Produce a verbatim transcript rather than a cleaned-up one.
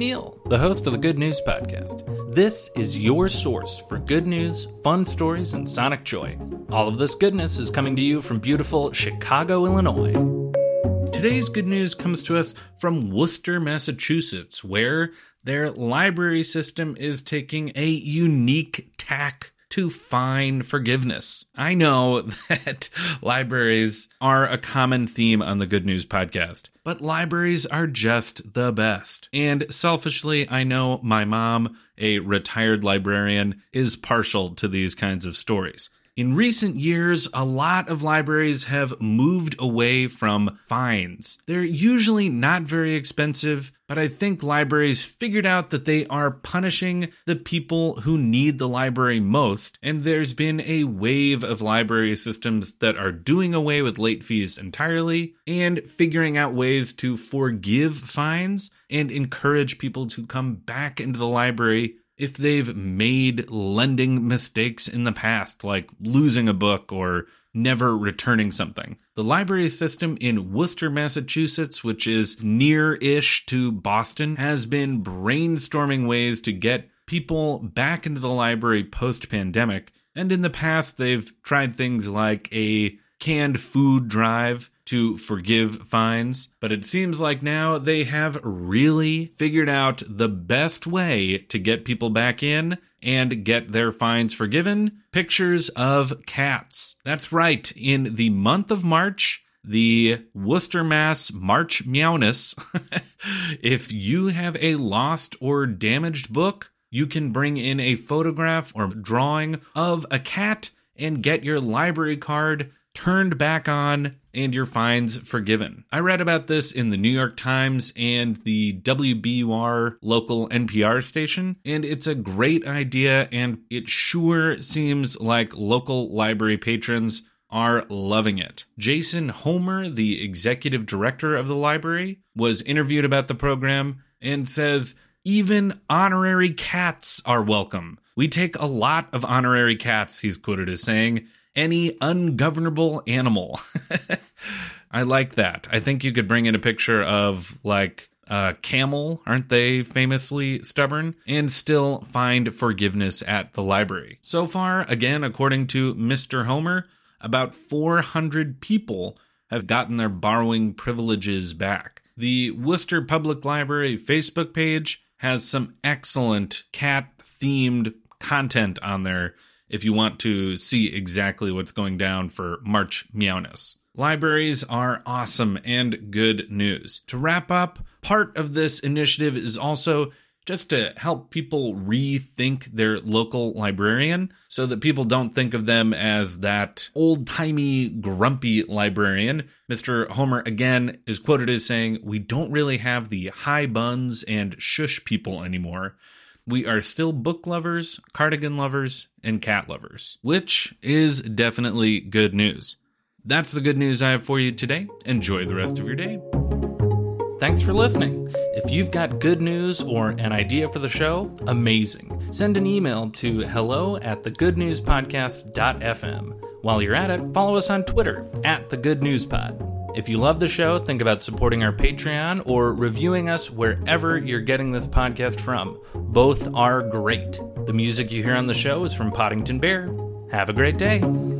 Neil, the host of the Good News Podcast. This is your source for good news, fun stories, and sonic joy. All of this goodness is coming to you from beautiful Chicago, Illinois. Today's good news comes to us from Worcester, Massachusetts, where their library system is taking a unique tack to fine forgiveness. I know that libraries are a common theme on the Good News Podcast, but libraries are just the best. And selfishly, I know my mom, a retired librarian, is partial to these kinds of stories. In recent years, a lot of libraries have moved away from fines. They're usually not very expensive, but I think libraries figured out that they are punishing the people who need the library most, and there's been a wave of library systems that are doing away with late fees entirely and figuring out ways to forgive fines and encourage people to come back into the library if they've made lending mistakes in the past, like losing a book or never returning something. The library system in Worcester, Massachusetts, which is near-ish to Boston, has been brainstorming ways to get people back into the library post-pandemic. And in the past, they've tried things like a canned food drive to forgive fines, but it seems like now they have really figured out the best way to get people back in and get their fines forgiven: pictures of cats. That's right, in the month of March, the Worcester, Mass. March Meowness, if you have a lost or damaged book, you can bring in a photograph or drawing of a cat and get your library card turned back on and your fines forgiven. I read about this in the New York Times and the W B U R local N P R station, and it's a great idea, and it sure seems like local library patrons are loving it. Jason Homer, the executive director of the library, was interviewed about the program and says, "Even honorary cats are welcome. We take a lot of honorary cats," he's quoted as saying. "Any ungovernable animal." I like that. I think you could bring in a picture of, like, a camel, aren't they famously stubborn, and still find forgiveness at the library. So far, again, according to Mister Homer, about four hundred people have gotten their borrowing privileges back. The Worcester Public Library Facebook page has some excellent cat-themed content on there if you want to see exactly what's going down for March Meowness. Libraries are awesome and good news. To wrap up, part of this initiative is also just to help people rethink their local librarian so that people don't think of them as that old-timey, grumpy librarian. Mister Homer, again, is quoted as saying, "We don't really have the high buns and shush people anymore. We are still book lovers, cardigan lovers, and cat lovers," which is definitely good news. That's the good news I have for you today. Enjoy the rest of your day. Thanks for listening. If you've got good news or an idea for the show, amazing. Send an email to hello at the good news podcast dot f m. While you're at it, follow us on Twitter, at the good news pod. If you love the show, think about supporting our Patreon or reviewing us wherever you're getting this podcast from. Both are great. The music you hear on the show is from Poddington Bear. Have a great day.